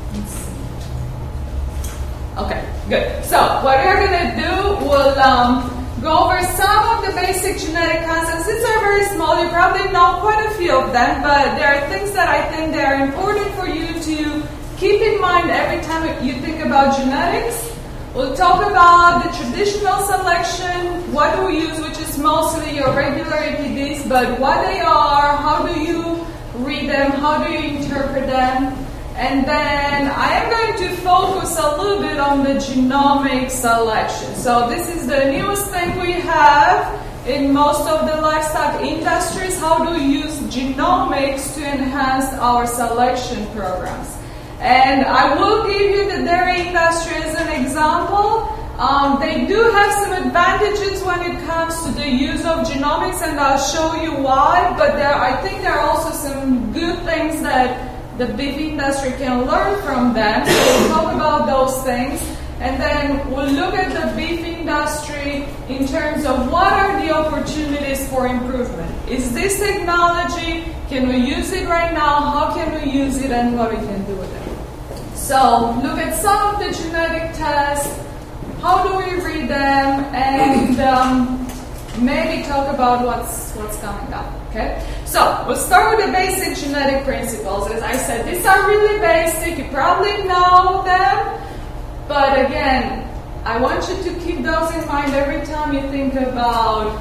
Okay, good. So what we're going to do, we'll go over some of the basic genetic concepts. These are very small. You probably know quite a few of them, but there are things that I think they are important for you to keep in mind every time you think about genetics. We'll talk about the traditional selection, what do we use, which is mostly your regular APDs, but what they are, how do you read them, how do you interpret them. And then I am going to focus a little bit on the genomic selection. So this is the newest thing we have in most of the livestock industries. How do we use genomics to enhance our selection programs? And I will give you the dairy industry as an example. They do have some advantages when it comes to the use of genomics, and I'll show you why. But I think there are also some good things that the beef industry can learn from them. So we'll talk about those things. And then we'll look at the beef industry in terms of what are the opportunities for improvement. Is this technology, can we use it right now? How can we use it and what we can do with it? So look at some of the genetic tests. How do we read them? And maybe talk about what's coming up. Okay? So we'll start with the basic genetic principles. As I said, these are really basic. You probably know them. But again, I want you to keep those in mind every time you think about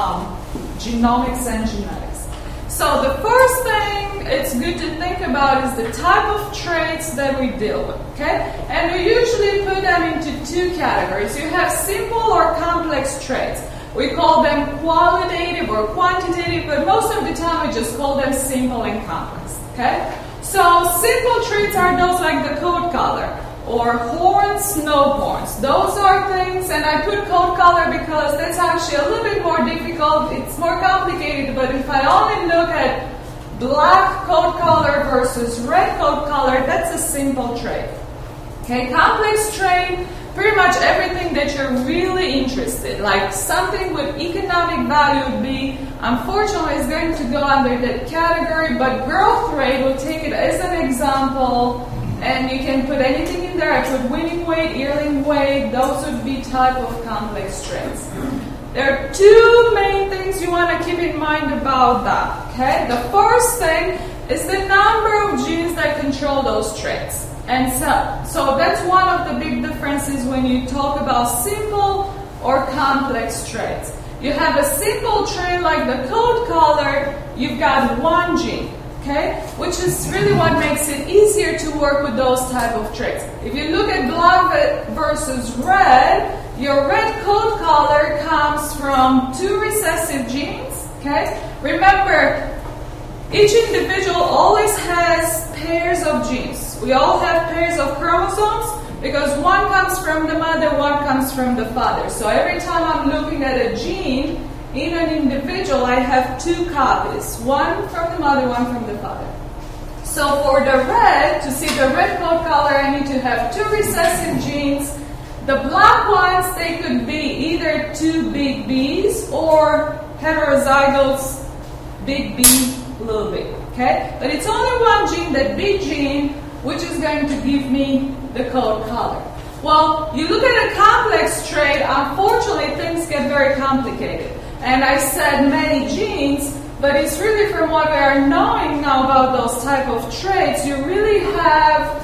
genomics and genetics. So the first thing it's good to think about is the type of traits that we deal with, okay? And we usually put them into two categories. You have simple or complex traits. We call them qualitative or quantitative, but most of the time we just call them simple and complex, okay? So simple traits are those like the coat color, or horns, no horns. Those are things, and I put coat color because that's actually a little bit more difficult. It's more complicated, but if I only look at black coat color versus red coat color, that's a simple trait. Okay, complex trait, pretty much everything that you're really interested, like something with economic value would be, unfortunately, is going to go under that category, but growth rate, we'll take it as an example. And you can put anything in there. I put winning weight, yearling weight. Those would be type of complex traits. There are two main things you want to keep in mind about that. Okay, the first thing is the number of genes that control those traits. And so that's one of the big differences when you talk about simple or complex traits. You have a simple trait like the coat color. You've got one gene. Okay, which is really what makes it easier to work with those type of traits. If you look at black versus red, your red coat color comes from two recessive genes. Okay, remember, each individual always has pairs of genes. We all have pairs of chromosomes because one comes from the mother, one comes from the father. So every time I'm looking at a gene in an individual, I have two copies, one from the mother, one from the father. So for the red, to see the red coat color, I need to have two recessive genes. The black ones, they could be either two big B's or heterozygotes, big B, little b. Okay? But it's only one gene, that big gene, which is going to give me the coat color. Well, you look at a complex trait, unfortunately things get very complicated. And I said many genes, but it's really from what we are knowing now about those type of traits, you really have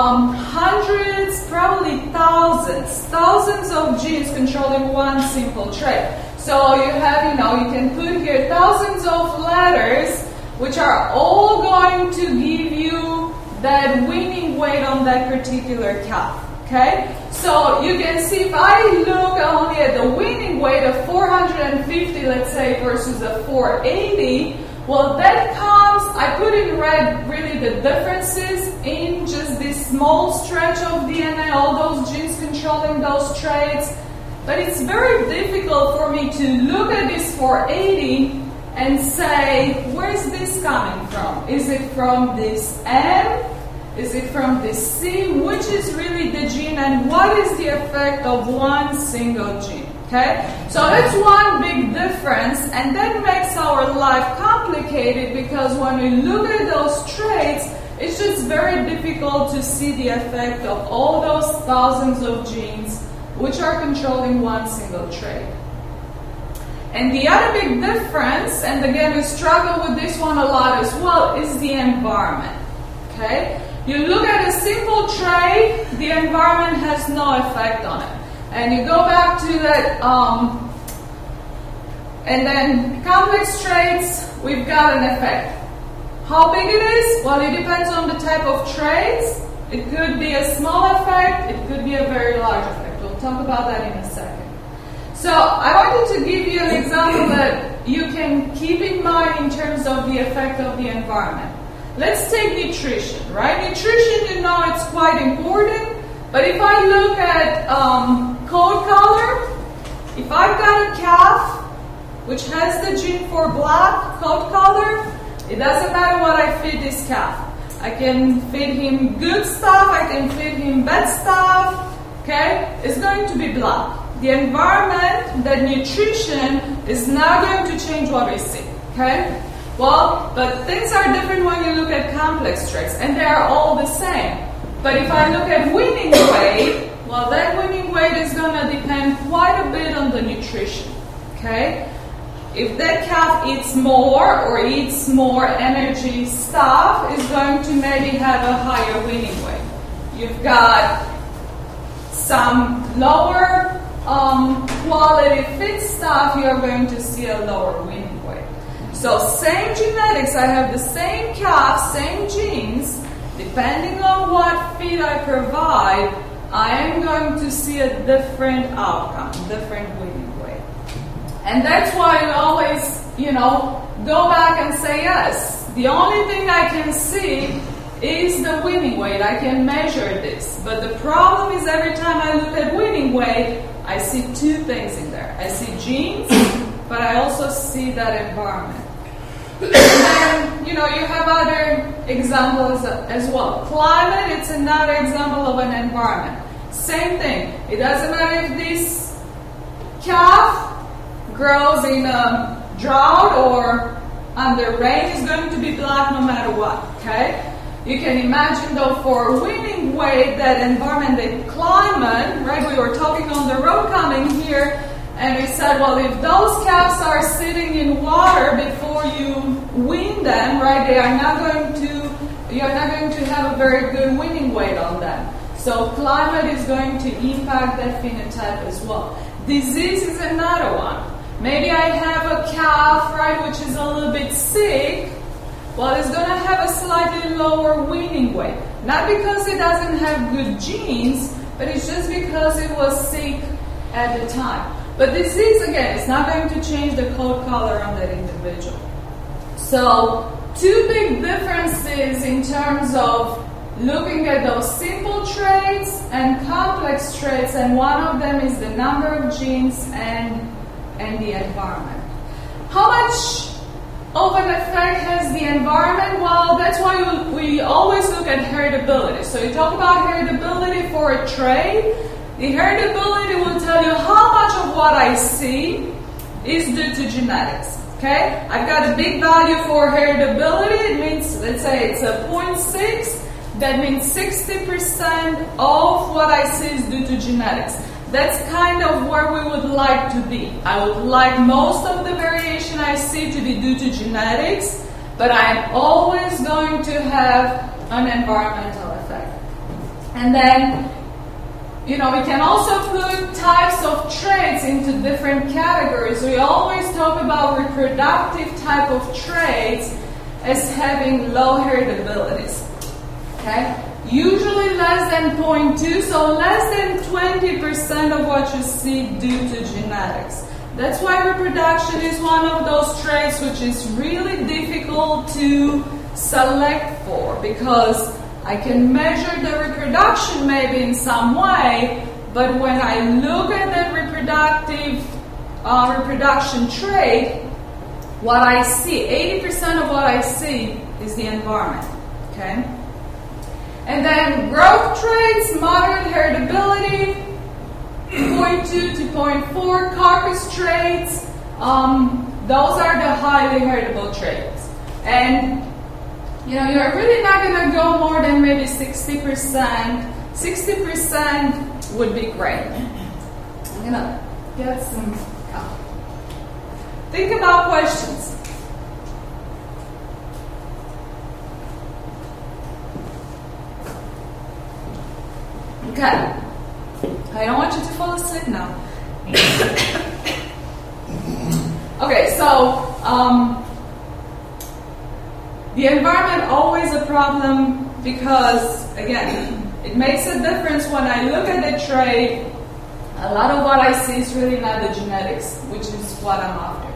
hundreds, probably thousands of genes controlling one simple trait. So you have, you can put here thousands of letters, which are all going to give you that winning weight on that particular calf. Okay, so you can see if I look only at the winning weight of 450, let's say, versus a 480, well, that comes, I put in red really the differences in just this small stretch of DNA, all those genes controlling those traits. But it's very difficult for me to look at this 480 and say, where's this coming from? Is it from this M? Is it from this C? Which is really the gene, and what is the effect of one single gene? Okay? So that's one big difference, and that makes our life complicated because when we look at those traits, it's just just very difficult to see the effect of all those thousands of genes which are controlling one single trait. And the other big difference, and again we struggle with this one a lot as well, is the environment. Okay? You look at a simple trait, the environment has no effect on it. And you go back to that, and then complex traits, we've got an effect. How big it is? Well, it depends on the type of traits. It could be a small effect, it could be a very large effect. We'll talk about that in a second. So I wanted to give you an example that you can keep in mind in terms of the effect of the environment. Let's take nutrition, right? Nutrition, you know, it's quite important. But if I look at coat color, if I've got a calf which has the gene for black coat color, it doesn't matter what I feed this calf. I can feed him good stuff, I can feed him bad stuff, okay? It's going to be black. The environment, that nutrition, is not going to change what we see, okay? Well, but things are different when you look at complex traits, and they are all the same. But if I look at winning weight, well, that winning weight is going to depend quite a bit on the nutrition, okay? If that calf eats more or eats more energy stuff, it's going to maybe have a higher winning weight. You've got some lower quality fit stuff, you're going to see a lower winning weight. So same genetics, I have the same calf, same genes, depending on what feed I provide, I am going to see a different outcome, different winning weight. And that's why we always, go back and say, yes, the only thing I can see is the winning weight. I can measure this. But the problem is every time I look at winning weight, I see two things in there. I see genes, but I also see that environment. And then, you have other examples as well. Climate, it's another example of an environment. Same thing. It doesn't matter if this calf grows in a drought or under rain, it's going to be black no matter what, okay? You can imagine, though, for winning weight, that environment, the climate, right? We were talking on the road coming here, and we said, well, if those calves are sitting in water before you wean them, right, you're not going to have a very good winning weight on them. So climate is going to impact that phenotype as well. Disease is another one. Maybe I have a calf, right, which is a little bit sick. Well, it's going to have a slightly lower weaning weight. Not because it doesn't have good genes, but it's just because it was sick at the time. But disease, again, is not going to change the coat color on that individual. So, two big differences in terms of looking at those simple traits and complex traits, and one of them is the number of genes and the environment. How much of an effect has the environment? Well, that's why we always look at heritability. So you talk about heritability for a trait. The heritability will tell you how much of what I see is due to genetics. Okay? I've got a big value for heritability. It means, let's say it's a 0.6. That means 60% of what I see is due to genetics. That's kind of where we would like to be. I would like most of the variation I see to be due to genetics, but I'm always going to have an environmental effect. And then, we can also put types of traits into different categories. We always talk about reproductive type of traits as having low heritabilities. Okay? Usually less than 0.2, so less than 20% of what you see due to genetics. That's why reproduction is one of those traits which is really difficult to select for, because I can measure the reproduction maybe in some way, but when I look at that reproduction trait, what I see, 80% of what I see is the environment. Okay? And then growth traits, moderate heritability, 0.2 to 0.4, carcass traits, those are the highly heritable traits. And you're really not going to go more than maybe 60%. 60% would be great. I'm going to get some coffee. Think about questions. Okay. I don't want you to fall asleep now. Okay, so the environment always a problem because, again, it makes a difference when I look at the trait. A lot of what I see is really not the genetics, which is what I'm after.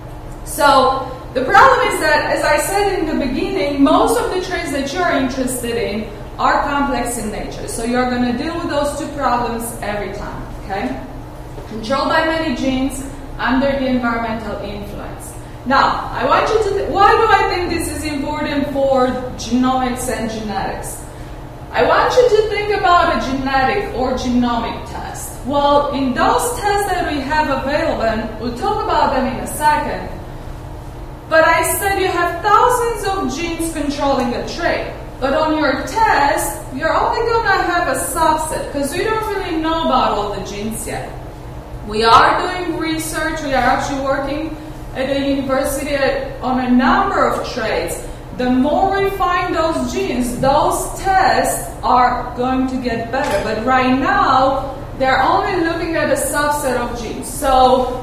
So the problem is that, as I said in the beginning, most of the traits that you're interested in are complex in nature. So you're going to deal with those two problems every time, okay? Controlled by many genes under the environmental influence. Now, I want you to, why do I think this is important for genomics and genetics? I want you to think about a genetic or genomic test. Well, in those tests that we have available, and we'll talk about them in a second, but I said you have thousands of genes controlling a trait. But on your test, you're only going to have a subset because we don't really know about all the genes yet. We are doing research. We are actually working at a university on a number of traits. The more we find those genes, those tests are going to get better. But right now, they're only looking at a subset of genes. So,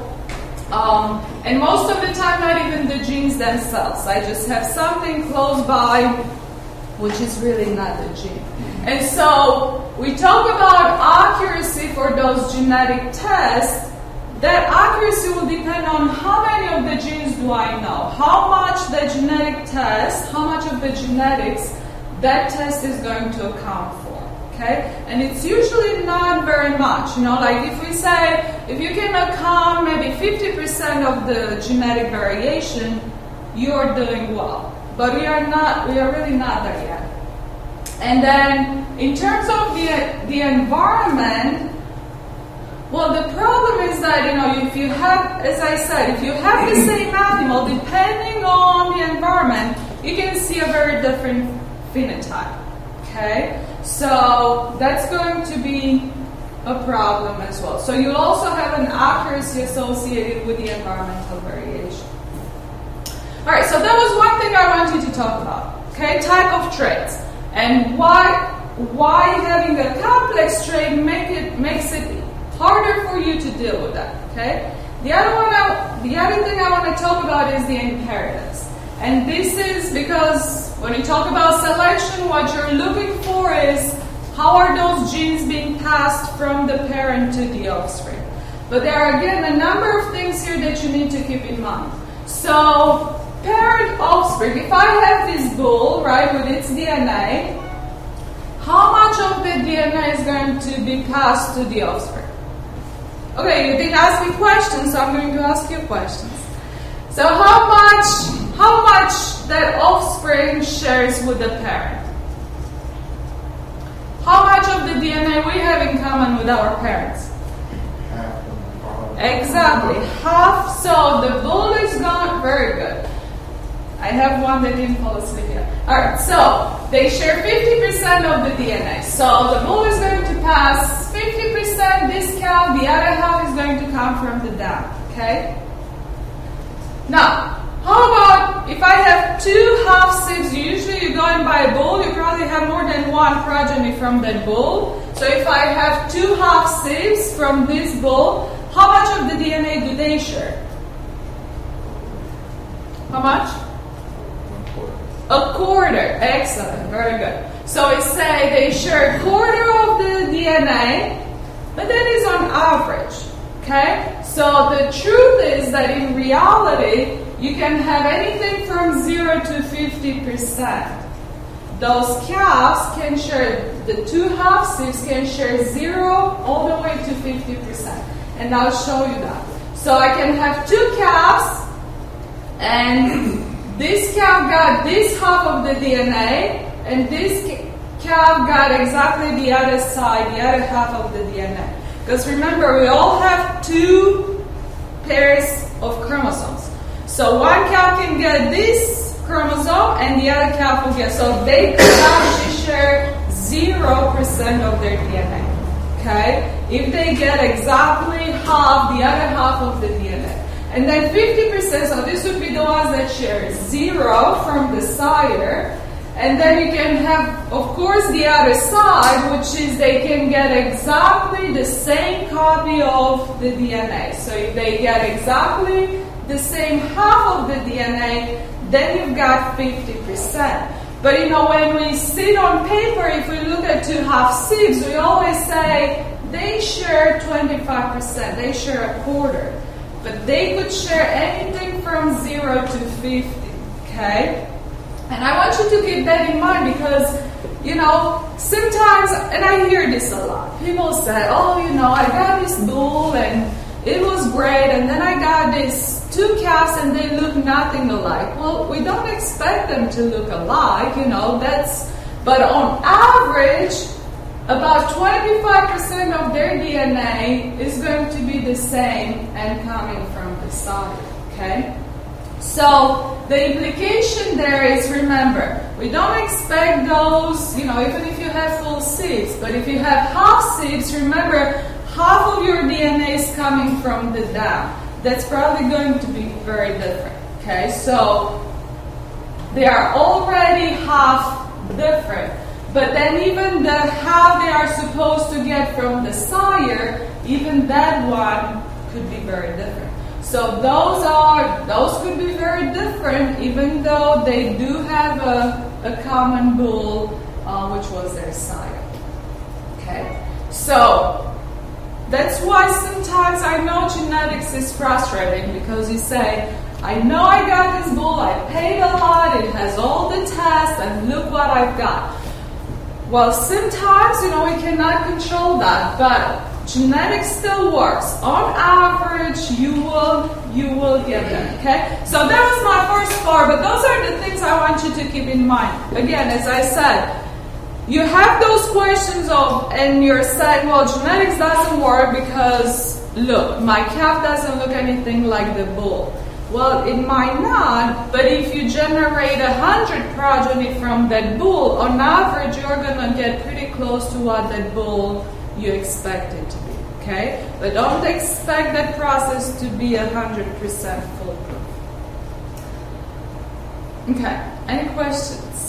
and most of the time, not even the genes themselves. I just have something close by, which is really not the gene. And so we talk about accuracy for those genetic tests. That accuracy will depend on how many of the genes do I know, how much the genetic test, how much of the genetics that test is going to account for, okay? And it's usually not very much, like if we say, if you can account maybe 50% of the genetic variation, you're doing well. But we are really not there yet. And then, in terms of the environment, well, the problem is that, if you have, as I said, if you have the same animal, depending on the environment, you can see a very different phenotype, okay? So, that's going to be a problem as well. So, you also have an accuracy associated with the environmental variation. All right, so that was one thing I wanted to talk about, okay? Type of traits. And why having a complex trait makes it harder for you to deal with that, okay? The other thing I want to talk about is the inheritance. And this is because when you talk about selection, what you're looking for is how are those genes being passed from the parent to the offspring. But there are, again, a number of things here that you need to keep in mind. So, parent offspring, if I have this bull, right, with its DNA, how much of the DNA is going to be passed to the offspring? Okay, you didn't ask me questions, so I'm going to ask you questions. So how much that offspring shares with the parent? How much of the DNA we have in common with our parents? Half. Exactly, half. So the bull is gone. Very good. I have one that didn't fall asleep yet. Alright, so they share 50% of the DNA. So the bull is going to pass 50% this cow, the other half is going to come from the dam. Okay? Now, how about if I have two half-sibs? Usually you go and buy a bull, you probably have more than one progeny from that bull. So if I have two half-sibs from this bull, how much of the DNA do they share? How much? A quarter. Excellent. Very good. So we say they share a quarter of the DNA, but that is on average. Okay? So the truth is that in reality, you can have anything from 0 to 50%. Those calves can share, the two half-sibs can share 0 all the way to 50%. And I'll show you that. So I can have two calves, and this calf got this half of the DNA, and this calf got exactly the other side, the other half of the DNA. Because remember, we all have two pairs of chromosomes. So one calf can get this chromosome, and the other calf will get. So they could actually share 0% of their DNA. Okay? If they get exactly half, the other half of the DNA. And then 50%, so this would be the ones that share 0 from the sire. And then you can have, of course, the other side, which is they can get exactly the same copy of the DNA. So if they get exactly the same half of the DNA, then you've got 50%. But you know, when we sit on paper, if we look at 2 half sieves, we always say they share 25%, they share a quarter. But they could share anything from 0 to 50, okay? And I want you to keep that in mind because, you know, sometimes, and I hear this a lot, people say, oh, you know, I got this bull and it was great, and then I got these 2 calves and they look nothing alike. Well, we don't expect them to look alike, you know, but on average, about 25% of their DNA is going to be the same and coming from the sire, okay? So the implication there is, remember, we don't expect those, you know, even if you have full sieves, but if you have half sieves, remember, half of your DNA is coming from the dam. That's probably going to be very different, okay? So they are already half different. But then even the half they are supposed to get from the sire, even that one could be very different. So those could be very different, even though they do have a common bull, which was their sire. Okay, so that's why sometimes I know genetics is frustrating because you say, I know I got this bull, I paid a lot, it has all the tests, and look what I've got. Well, sometimes, you know, we cannot control that, but genetics still works. On average, you will get them, okay? So that was my first 4, but those are the things I want you to keep in mind. Again, as I said, you have those questions and you're saying, well, genetics doesn't work because, look, my calf doesn't look anything like the bull. Well, it might not, but if you generate 100 progeny from that bull, on average, you're going to get pretty close to what that bull you expect it to be, okay? But don't expect that process to be 100% foolproof. Okay, any questions?